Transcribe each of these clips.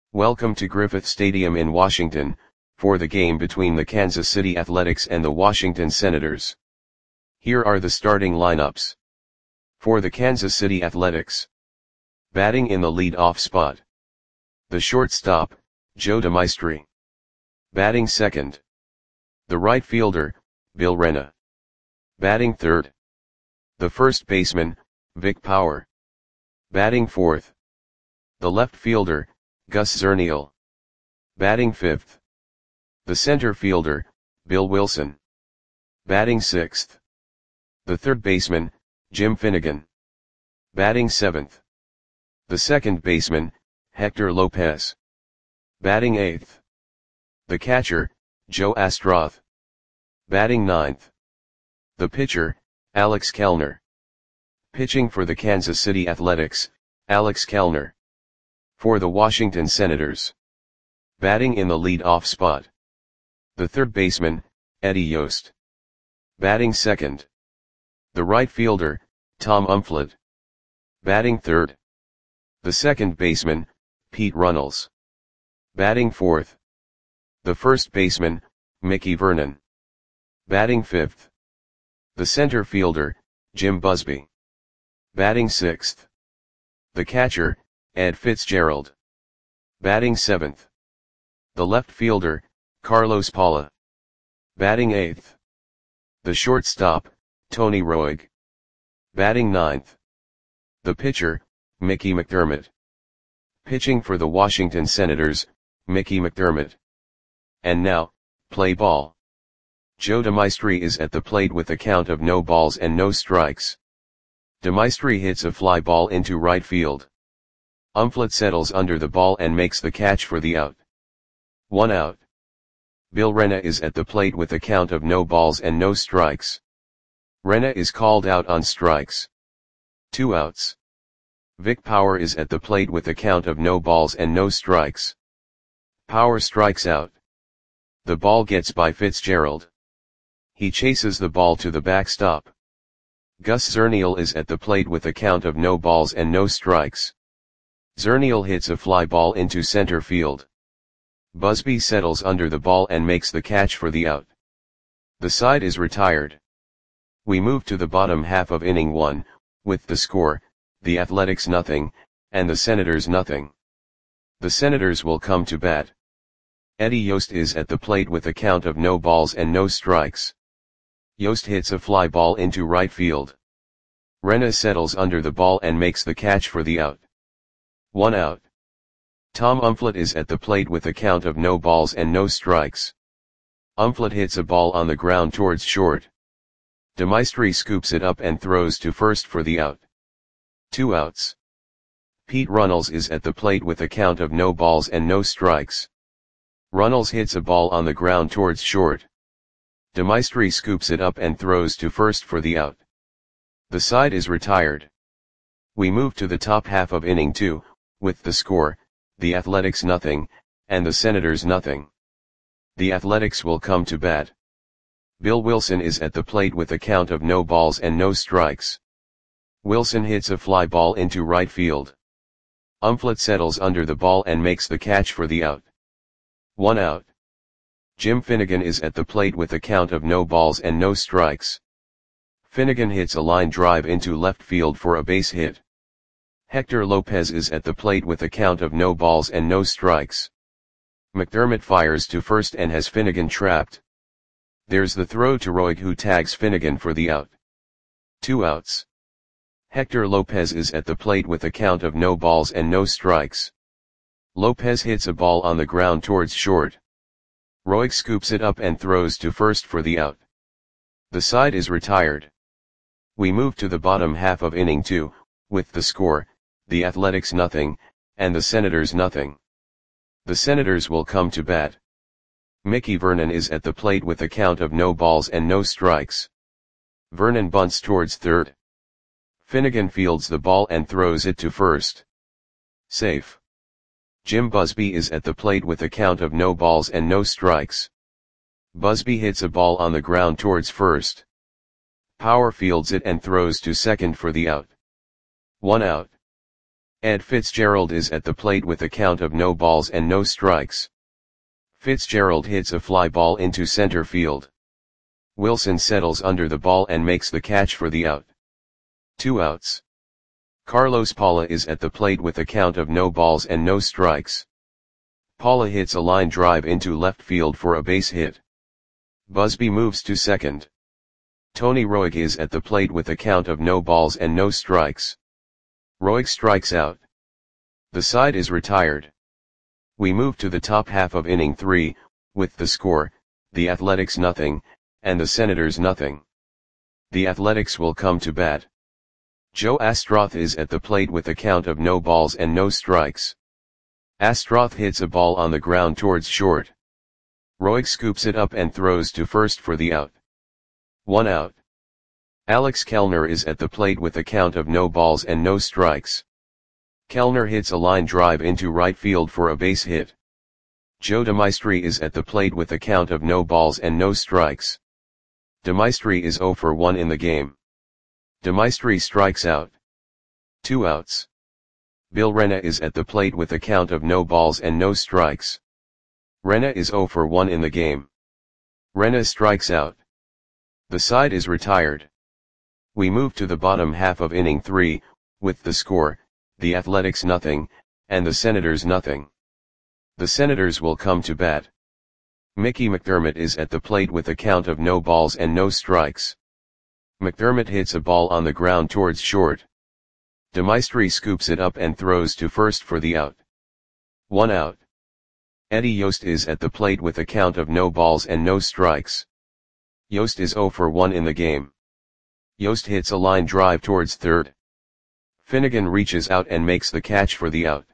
Welcome to Griffith Stadium in Washington, for the game between the Kansas City Athletics and the Washington Senators. Here are the starting lineups. For the Kansas City Athletics. Batting in the lead-off spot. The shortstop, Joe DeMaestri. Batting second. The right fielder, Bill Rena. Batting third. The first baseman, Vic Power. Batting fourth. The left fielder, Gus Zernial. Batting fifth. The center fielder, Bill Wilson. Batting sixth. The third baseman, Jim Finnegan. Batting seventh. The second baseman, Hector Lopez. Batting eighth. The catcher, Joe Astroth. Batting ninth. The pitcher, Alex Kellner. Pitching for the Kansas City Athletics, Alex Kellner. For the Washington Senators. Batting in the lead-off spot. The third baseman, Eddie Yost. Batting second. The right fielder, Tom Umflett. Batting third. The second baseman, Pete Runnels. Batting fourth. The first baseman, Mickey Vernon. Batting fifth. The center fielder, Jim Busby. Batting sixth. The catcher, Ed Fitzgerald. Batting seventh. The left fielder, Carlos Paula. Batting eighth. The shortstop, Tony Roig. Batting ninth. The pitcher, Mickey McDermott. Pitching for the Washington Senators, Mickey McDermott. And now, play ball. Joe DeMaestri is at the plate with a count of no balls and no strikes. DeMaestri hits a fly ball into right field. Umflett settles under the ball and makes the catch for the out. 1 out. Bill Rena is at the plate with a count of no balls and no strikes. Rena is called out on strikes. 2 outs. Vic Power is at the plate with a count of no balls and no strikes. Power strikes out. The ball gets by Fitzgerald. He chases the ball to the backstop. Gus Zernial is at the plate with a count of no balls and no strikes. Zernial hits a fly ball into center field. Busby settles under the ball and makes the catch for the out. The side is retired. We move to the bottom half of inning 1, with the score, the Athletics 0, and the Senators 0. The Senators will come to bat. Eddie Yost is at the plate with a count of no balls and no strikes. Yost hits a fly ball into right field. Rena settles under the ball and makes the catch for the out. 1 out. Tom Umflett is at the plate with a count of no balls and no strikes. Umflett hits a ball on the ground towards short. DeMaestri scoops it up and throws to first for the out. 2 outs. Pete Runnels is at the plate with a count of no balls and no strikes. Runnels hits a ball on the ground towards short. DeMaestri scoops it up and throws to first for the out. The side is retired. We move to the top half of inning 2, with the score, the Athletics 0, and the Senators 0. The Athletics will come to bat. Bill Wilson is at the plate with a count of no balls and no strikes. Wilson hits a fly ball into right field. Umflett settles under the ball and makes the catch for the out. 1 out. Jim Finnegan is at the plate with a count of no balls and no strikes. Finnegan hits a line drive into left field for a base hit. Hector Lopez is at the plate with a count of no balls and no strikes. McDermott fires to first and has Finnegan trapped. There's the throw to Roig, who tags Finnegan for the out. 2 outs. Hector Lopez is at the plate with a count of no balls and no strikes. Lopez hits a ball on the ground towards short. Roig scoops it up and throws to first for the out. The side is retired. We move to the bottom half of inning 2, with the score, the Athletics 0, and the Senators 0. The Senators will come to bat. Mickey Vernon is at the plate with a count of no balls and no strikes. Vernon bunts towards third. Finnegan fields the ball and throws it to first. Safe. Jim Busby is at the plate with a count of no balls and no strikes. Busby hits a ball on the ground towards first. Power fields it and throws to second for the out. 1 out. Ed Fitzgerald is at the plate with a count of no balls and no strikes. Fitzgerald hits a fly ball into center field. Wilson settles under the ball and makes the catch for the out. 2 outs. Carlos Paula is at the plate with a count of no balls and no strikes. Paula hits a line drive into left field for a base hit. Busby moves to second. Tony Roig is at the plate with a count of no balls and no strikes. Roig strikes out. The side is retired. We move to the top half of inning 3, with the score, the Athletics nothing, and the Senators nothing. The Athletics will come to bat. Joe Astroth is at the plate with a count of no balls and no strikes. Astroth hits a ball on the ground towards short. Roig scoops it up and throws to first for the out. 1 out. Alex Kellner is at the plate with a count of no balls and no strikes. Kellner hits a line drive into right field for a base hit. Joe DeMaestri is at the plate with a count of no balls and no strikes. DeMaestri is 0 for 1 in the game. DeMaestri strikes out. 2 outs. Bill Rena is at the plate with a count of no balls and no strikes. Rena is 0 for 1 in the game. Rena strikes out. The side is retired. We move to the bottom half of inning 3, with the score, the Athletics nothing, and the Senators nothing. The Senators will come to bat. Mickey McDermott is at the plate with a count of no balls and no strikes. McDermott hits a ball on the ground towards short. DeMaestri scoops it up and throws to first for the out. 1 out. Eddie Yost is at the plate with a count of no balls and no strikes. Yost is 0 for 1 in the game. Yost hits a line drive towards third. Finnegan reaches out and makes the catch for the out.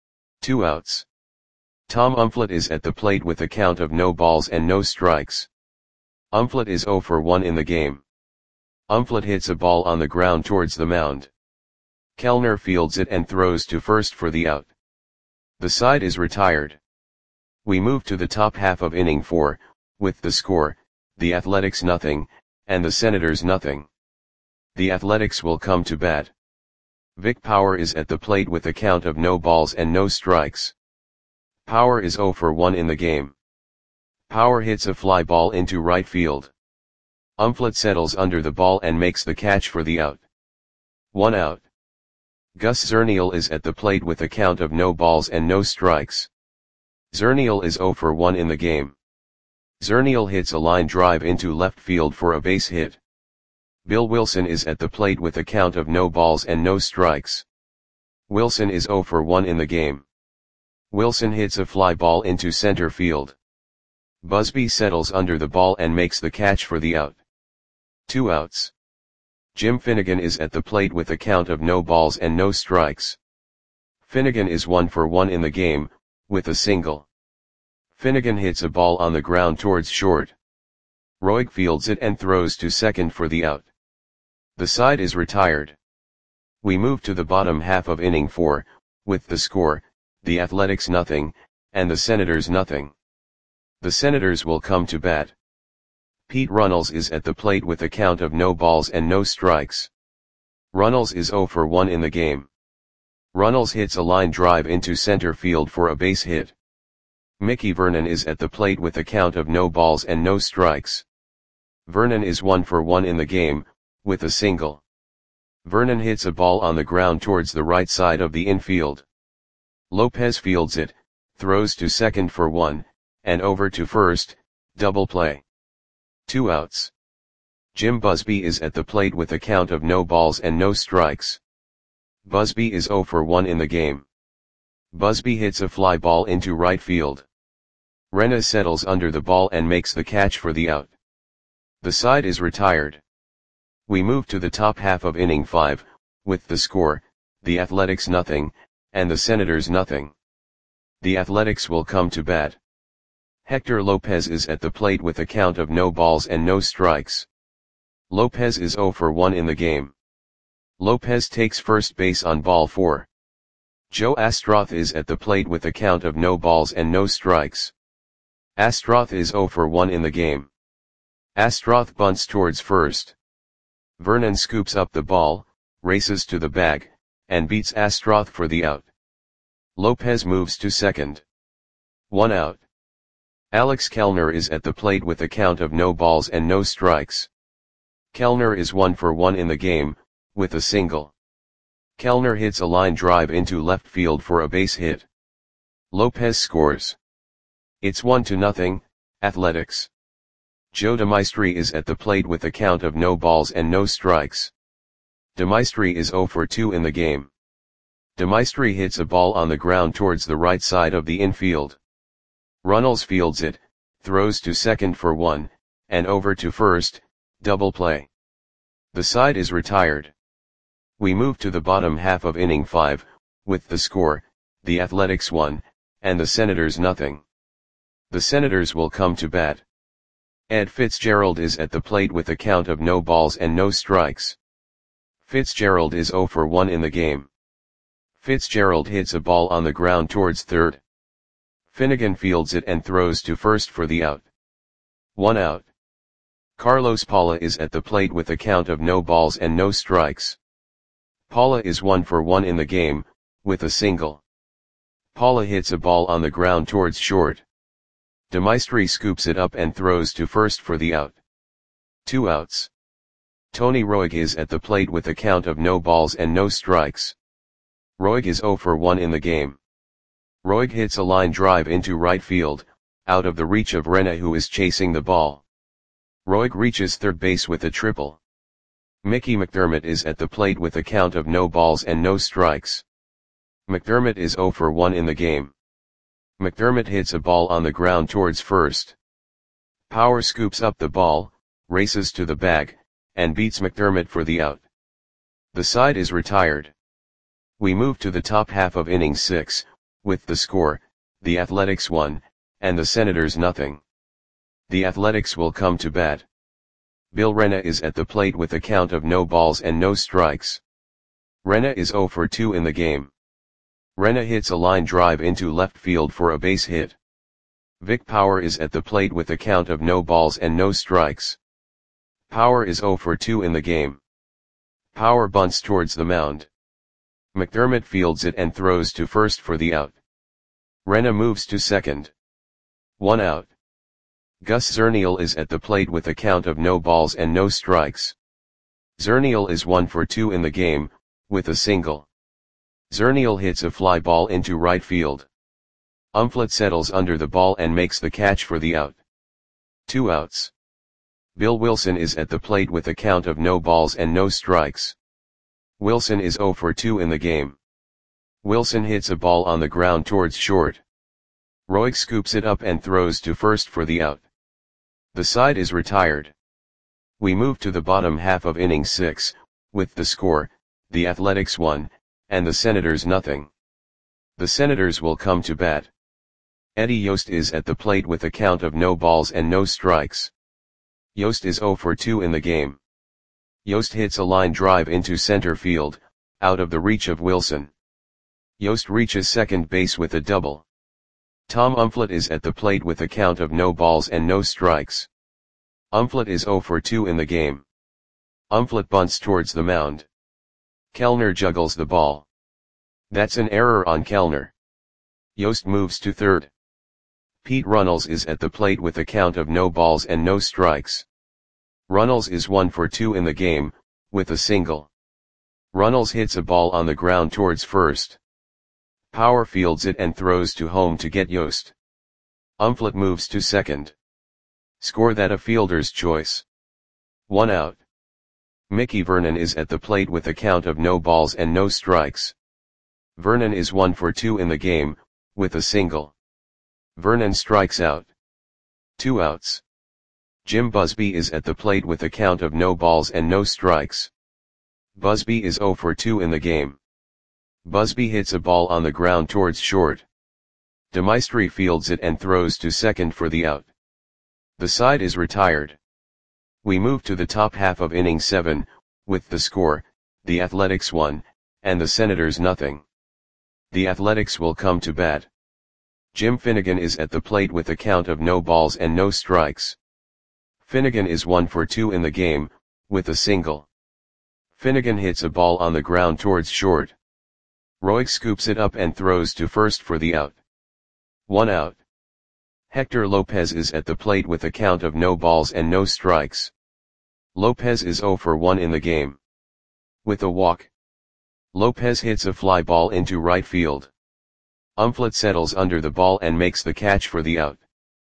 2 outs. Tom Umflett is at the plate with a count of no balls and no strikes. Umflett is 0 for 1 in the game. Umflett hits a ball on the ground towards the mound. Kellner fields it and throws to first for the out. The side is retired. We move to the top half of inning 4, with the score, the Athletics nothing, and the Senators nothing. The Athletics will come to bat. Vic Power is at the plate with a count of no balls and no strikes. Power is 0 for 1 in the game. Power hits a fly ball into right field. Umflett settles under the ball and makes the catch for the out. 1 out. Gus Zernial is at the plate with a count of no balls and no strikes. Zernial is 0 for 1 in the game. Zernial hits a line drive into left field for a base hit. Bill Wilson is at the plate with a count of no balls and no strikes. Wilson is 0 for 1 in the game. Wilson hits a fly ball into center field. Busby settles under the ball and makes the catch for the out. 2 outs. Jim Finnegan is at the plate with a count of no balls and no strikes. Finnegan is 1 for 1 in the game, with a single. Finnegan hits a ball on the ground towards short. Roig fields it and throws to second for the out. The side is retired. We move to the bottom half of inning 4, with the score, the Athletics nothing, and the Senators nothing. The Senators will come to bat. Pete Runnels is at the plate with a count of no balls and no strikes. Runnels is 0 for 1 in the game. Runnels hits a line drive into center field for a base hit. Mickey Vernon is at the plate with a count of no balls and no strikes. Vernon is 1 for 1 in the game, with a single. Vernon hits a ball on the ground towards the right side of the infield. Lopez fields it, throws to second for 1, and over to first, double play. 2 outs. Jim Busby is at the plate with a count of no balls and no strikes. Busby is 0 for 1 in the game. Busby hits a fly ball into right field. Rena settles under the ball and makes the catch for the out. The side is retired. We move to the top half of inning 5, with the score, the Athletics nothing, and the Senators nothing. The Athletics will come to bat. Hector Lopez is at the plate with a count of no balls and no strikes. Lopez is 0 for 1 in the game. Lopez takes first base on ball 4. Joe Astroth is at the plate with a count of no balls and no strikes. Astroth is 0 for 1 in the game. Astroth bunts towards first. Vernon scoops up the ball, races to the bag, and beats Astroth for the out. Lopez moves to second. 1 out. Alex Kellner is at the plate with a count of no balls and no strikes. Kellner is 1 for 1 in the game, with a single. Kellner hits a line drive into left field for a base hit. Lopez scores. It's 1-0, Athletics. Joe DeMaestri is at the plate with a count of no balls and no strikes. DeMaestri is 0 for 2 in the game. DeMaestri hits a ball on the ground towards the right side of the infield. Runnels fields it, throws to second for 1, and over to first, double play. The side is retired. We move to the bottom half of inning 5, with the score, the Athletics 1, and the Senators 0. The Senators will come to bat. Ed Fitzgerald is at the plate with a count of no balls and no strikes. Fitzgerald is 0 for 1 in the game. Fitzgerald hits a ball on the ground towards third. Finnegan fields it and throws to first for the out. 1 out. Carlos Paula is at the plate with a count of no balls and no strikes. Paula is 1 for 1 in the game, with a single. Paula hits a ball on the ground towards short. DeMaestri scoops it up and throws to first for the out. 2 outs. Tony Roig is at the plate with a count of no balls and no strikes. Roig is 0 for 1 in the game. Roig hits a line drive into right field, out of the reach of Rena, who is chasing the ball. Roig reaches third base with a triple. Mickey McDermott is at the plate with a count of no balls and no strikes. McDermott is 0 for 1 in the game. McDermott hits a ball on the ground towards first. Power scoops up the ball, races to the bag, and beats McDermott for the out. The side is retired. We move to the top half of inning 6, with the score, the Athletics 1, and the Senators 0. The Athletics will come to bat. Bill Rena is at the plate with a count of no balls and no strikes. Rena is 0 for 2 in the game. Rena hits a line drive into left field for a base hit. Vic Power is at the plate with a count of no balls and no strikes. Power is 0 for 2 in the game. Power bunts towards the mound. McDermott fields it and throws to first for the out. Rena moves to second. 1 out. Gus Zernial is at the plate with a count of no balls and no strikes. Zernial is 1 for 2 in the game, with a single. Zernial hits a fly ball into right field. Umflett settles under the ball and makes the catch for the out. 2 outs. Bill Wilson is at the plate with a count of no balls and no strikes. Wilson is 0 for 2 in the game. Wilson hits a ball on the ground towards short. Roig scoops it up and throws to first for the out. The side is retired. We move to the bottom half of inning 6, with the score, the Athletics 1, and the Senators 0. The Senators will come to bat. Eddie Yost is at the plate with a count of no balls and no strikes. Yost is 0 for 2 in the game. Yost hits a line drive into center field, out of the reach of Wilson. Yost reaches second base with a double. Tom Umflett is at the plate with a count of no balls and no strikes. Umflett is 0 for 2 in the game. Umflett bunts towards the mound. Kellner juggles the ball. That's an error on Kellner. Yost moves to third. Pete Runnels is at the plate with a count of no balls and no strikes. Runnels is 1 for 2 in the game, with a single. Runnels hits a ball on the ground towards first. Power fields it and throws to home to get Yost. Umflett moves to second. Score that a fielder's choice. 1 out. Mickey Vernon is at the plate with a count of no balls and no strikes. Vernon is 1 for 2 in the game, with a single. Vernon strikes out. 2 outs. Jim Busby is at the plate with a count of no balls and no strikes. Busby is 0 for 2 in the game. Busby hits a ball on the ground towards short. DeMaestri fields it and throws to second for the out. The side is retired. We move to the top half of inning 7, with the score, the Athletics 1, and the Senators 0. The Athletics will come to bat. Jim Finnegan is at the plate with a count of no balls and no strikes. Finnegan is 1 for 2 in the game, with a single. Finnegan hits a ball on the ground towards short. Roig scoops it up and throws to first for the out. 1 out. Hector Lopez is at the plate with a count of no balls and no strikes. Lopez is 0 for 1 in the game. With a walk, Lopez hits a fly ball into right field. Umflett settles under the ball and makes the catch for the out.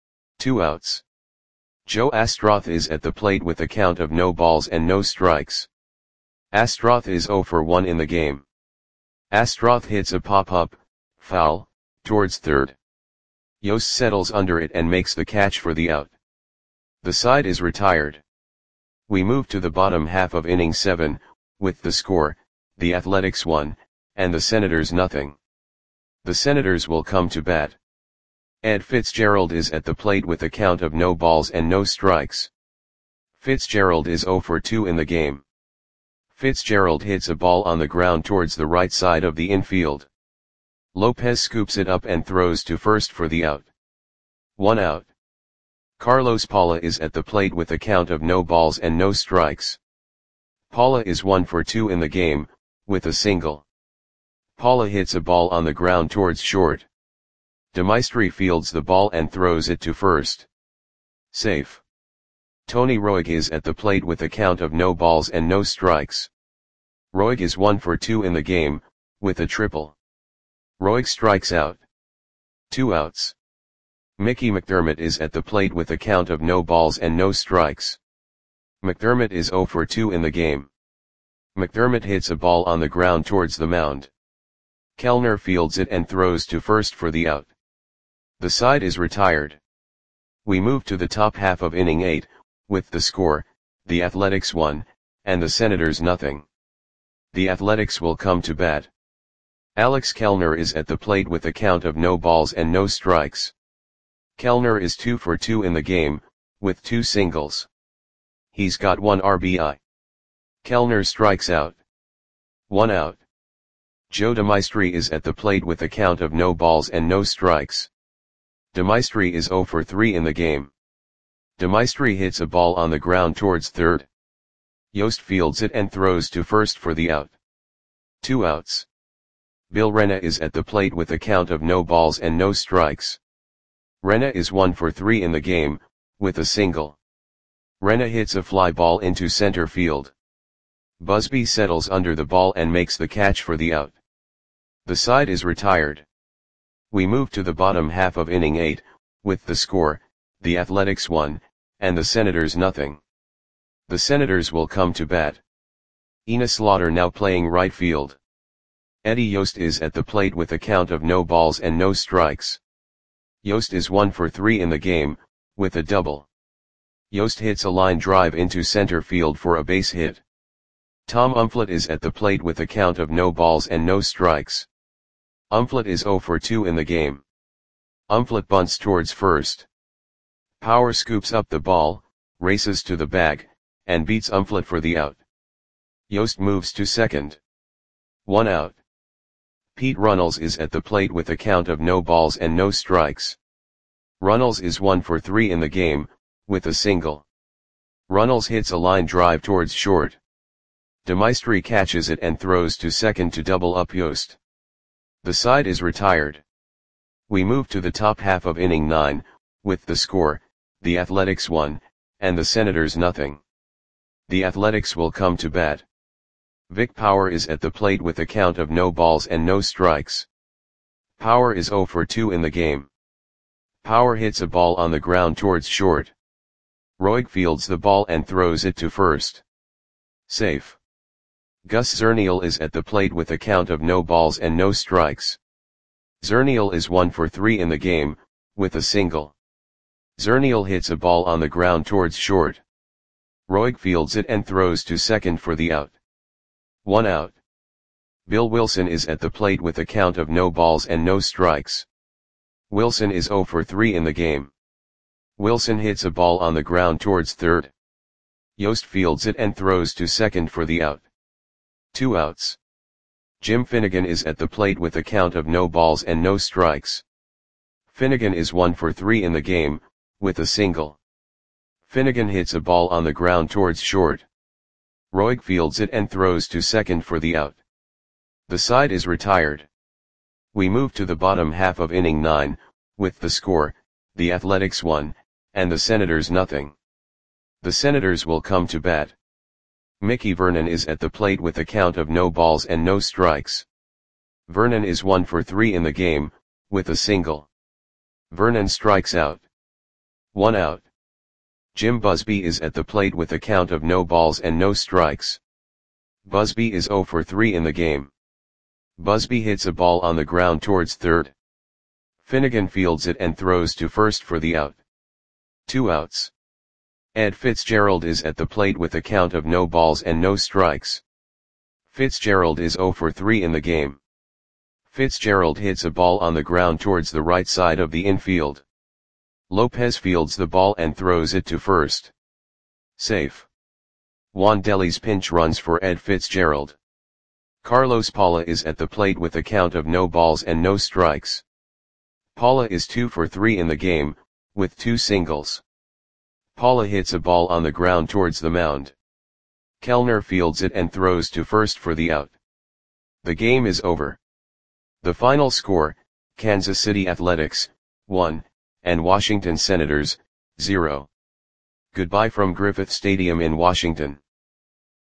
2 outs. Joe Astroth is at the plate with a count of no balls and no strikes. Astroth is 0 for 1 in the game. Astroth hits a pop-up, foul, towards third. Yost settles under it and makes the catch for the out. The side is retired. We move to the bottom half of inning 7, with the score, the Athletics 1, and the Senators nothing. The Senators will come to bat. Ed Fitzgerald is at the plate with a count of no balls and no strikes. Fitzgerald is 0 for 2 in the game. Fitzgerald hits a ball on the ground towards the right side of the infield. Lopez scoops it up and throws to first for the out. 1 out. Carlos Paula is at the plate with a count of no balls and no strikes. Paula is 1 for 2 in the game, with a single. Paula hits a ball on the ground towards short. DeMaestri fields the ball and throws it to first. Safe. Tony Roig is at the plate with a count of no balls and no strikes. Roig is 1 for 2 in the game, with a triple. Roig strikes out. 2 outs. Mickey McDermott is at the plate with a count of no balls and no strikes. McDermott is 0 for 2 in the game. McDermott hits a ball on the ground towards the mound. Kellner fields it and throws to first for the out. The side is retired. We move to the top half of inning 8, with the score, the Athletics 1, and the Senators nothing. The Athletics will come to bat. Alex Kellner is at the plate with a count of no balls and no strikes. Kellner is 2 for 2 in the game, with 2 singles. He's got 1 RBI. Kellner strikes out. 1 out. Joe DeMaestri is at the plate with a count of no balls and no strikes. DeMaestri is 0 for 3 in the game. DeMaestri hits a ball on the ground towards third. Yost fields it and throws to first for the out. 2 outs. Bill Rena is at the plate with a count of no balls and no strikes. Rena is 1 for 3 in the game, with a single. Rena hits a fly ball into center field. Busby settles under the ball and makes the catch for the out. The side is retired. We move to the bottom half of inning 8, with the score, the Athletics 1, and the Senators nothing. The Senators will come to bat. Enos Slaughter now playing right field. Eddie Yost is at the plate with a count of no balls and no strikes. Yost is 1 for 3 in the game, with a double. Yost hits a line drive into center field for a base hit. Tom Umflett is at the plate with a count of no balls and no strikes. Umflett is 0 for 2 in the game. Umflett bunts towards first. Power scoops up the ball, races to the bag, and beats Umflett for the out. Yost moves to second. 1 out. Pete Runnels is at the plate with a count of no balls and no strikes. Runnels is 1 for 3 in the game, with a single. Runnels hits a line drive towards short. DeMaestri catches it and throws to second to double up Yost. The side is retired. We move to the top half of inning 9, with the score, the Athletics 1, and the Senators nothing. The Athletics will come to bat. Vic Power is at the plate with a count of no balls and no strikes. Power is 0 for 2 in the game. Power hits a ball on the ground towards short. Roig fields the ball and throws it to first. Safe. Gus Zernial is at the plate with a count of no balls and no strikes. Zernial is 1 for 3 in the game, with a single. Zernial hits a ball on the ground towards short. Roig fields it and throws to second for the out. 1 out. Bill Wilson is at the plate with a count of no balls and no strikes. Wilson is 0 for 3 in the game. Wilson hits a ball on the ground towards third. Yost fields it and throws to second for the out. 2 outs. Jim Finnegan is at the plate with a count of no balls and no strikes. Finnegan is 1 for 3 in the game, with a single. Finnegan hits a ball on the ground towards short. Roig fields it and throws to second for the out. The side is retired. We move to the bottom half of inning 9, with the score, the Athletics 1, and the Senators nothing. The Senators will come to bat. Mickey Vernon is at the plate with a count of no balls and no strikes. Vernon is 1 for 3 in the game, with a single. Vernon strikes out. 1 out. Jim Busby is at the plate with a count of no balls and no strikes. Busby is 0 for 3 in the game. Busby hits a ball on the ground towards third. Finnegan fields it and throws to first for the out. 2 outs. Ed Fitzgerald is at the plate with a count of no balls and no strikes. Fitzgerald is 0 for 3 in the game. Fitzgerald hits a ball on the ground towards the right side of the infield. Lopez fields the ball and throws it to first. Safe. Juan Deli's pinch runs for Ed Fitzgerald. Carlos Paula is at the plate with a count of no balls and no strikes. Paula is 2 for 3 in the game, with 2 singles. Paula hits a ball on the ground towards the mound. Kellner fields it and throws to first for the out. The game is over. The final score, Kansas City Athletics, 1, and Washington Senators, 0. Goodbye from Griffith Stadium in Washington.